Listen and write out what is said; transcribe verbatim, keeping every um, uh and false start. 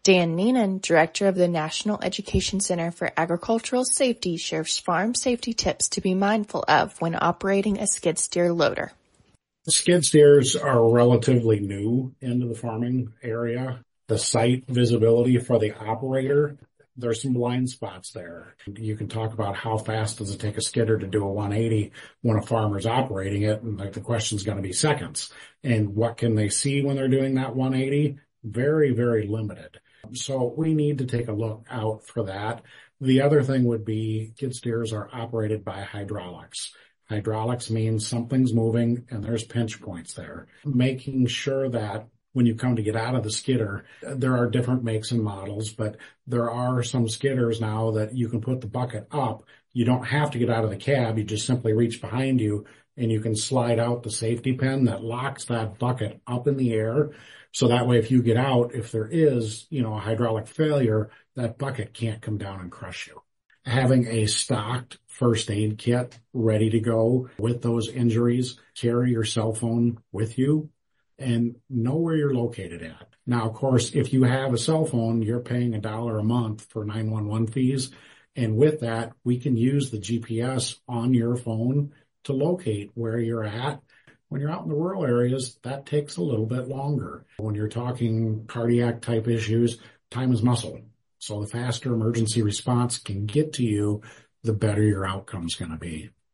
Dan Neenan, director of the National Education Center for Agricultural Safety, shares farm safety tips to be mindful of when operating a skid steer loader. Skid steers are relatively new into the farming area. The sight visibility for the operator, there's some blind spots there. You can talk about how fast does it take a skidder to do a one eighty when a farmer's operating it, and like the question's going to be seconds. And what can they see when they're doing that one eighty? Very, very limited. So we need to take a look out for that. The other thing would be skid steers are operated by hydraulics. Hydraulics means something's moving and there's pinch points there. Making sure that when you come to get out of the skidder, there are different makes and models, but there are some skidders now that you can put the bucket up. You don't have to get out of the cab. You just simply reach behind you and you can slide out the safety pin that locks that bucket up in the air. So that way, if you get out, if there is, you know, a hydraulic failure, that bucket can't come down and crush you. Having a stocked first aid kit ready to go with those injuries, carry your cell phone with you and know where you're located at. Now, of course, if you have a cell phone, you're paying a dollar a month for nine one one fees. And with that, we can use the G P S on your phone to locate where you're at. When you're out in the rural areas, that takes a little bit longer. When you're talking cardiac type issues, time is muscle. So the faster emergency response can get to you, the better your outcome's going to be.